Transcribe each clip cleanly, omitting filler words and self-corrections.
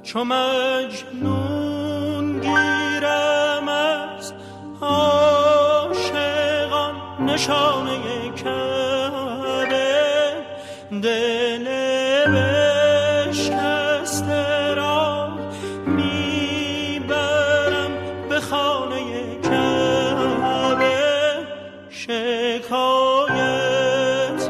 چو مجنون گیرم از عاشقان نشانه کعبه، دل بشکسته را میبرم به خانه کعبه، شکایت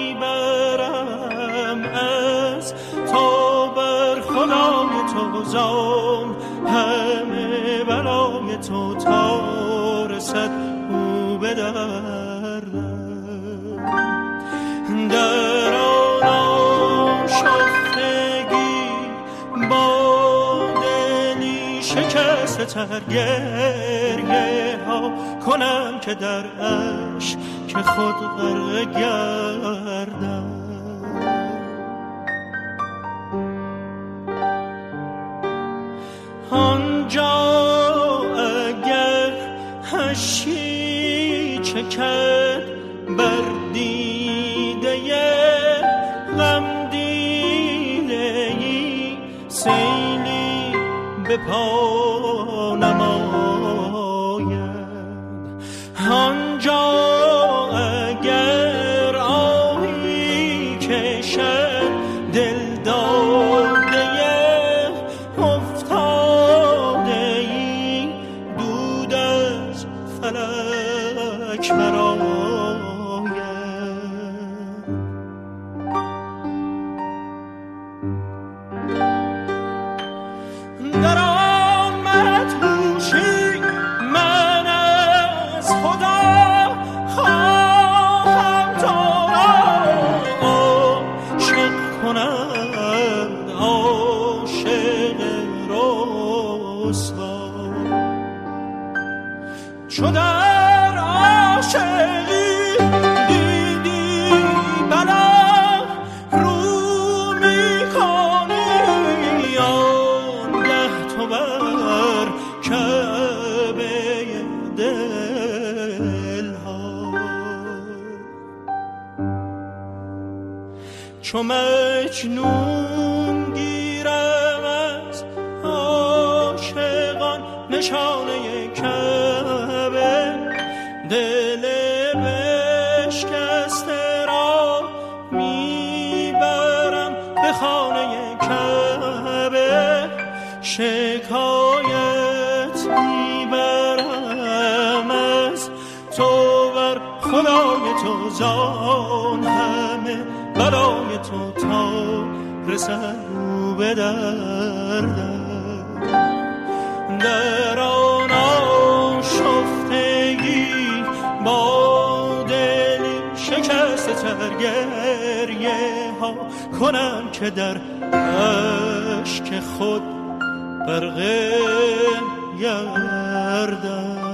میبرم از تو بر خدای تو زان، همه بلای تو تا رسد او به دردم. در آن آشفتگی با دلی شکسته تر گریه ها کنم که در عشق که خود غرق گردم. آنجا اگر هشی چکد بر دیده غم دیده‌ای، سیلی به پا نماید. آنجا اگر آهی کشد دل داده افتاده‌ای، دود از فلک برآید. در آمد هوشی من از خدا خواهم تو را عاشق کند، عاشق رسوا. چو در عاشقی دیدی بلا رو میکنی، آنگه تو بر کعبه دلها. چو مجنون گیرم از عاشقان نشانه کعبه، دل بشکسته را میبرم به خانه کعبه، شکایت میبرم از تو بر خدای تو زان، همه بلای تو تا رسد او به دردم. در آن آشفتگی با دلی شکسته تر گریه ها کنم که در اشک خود غرق گردم.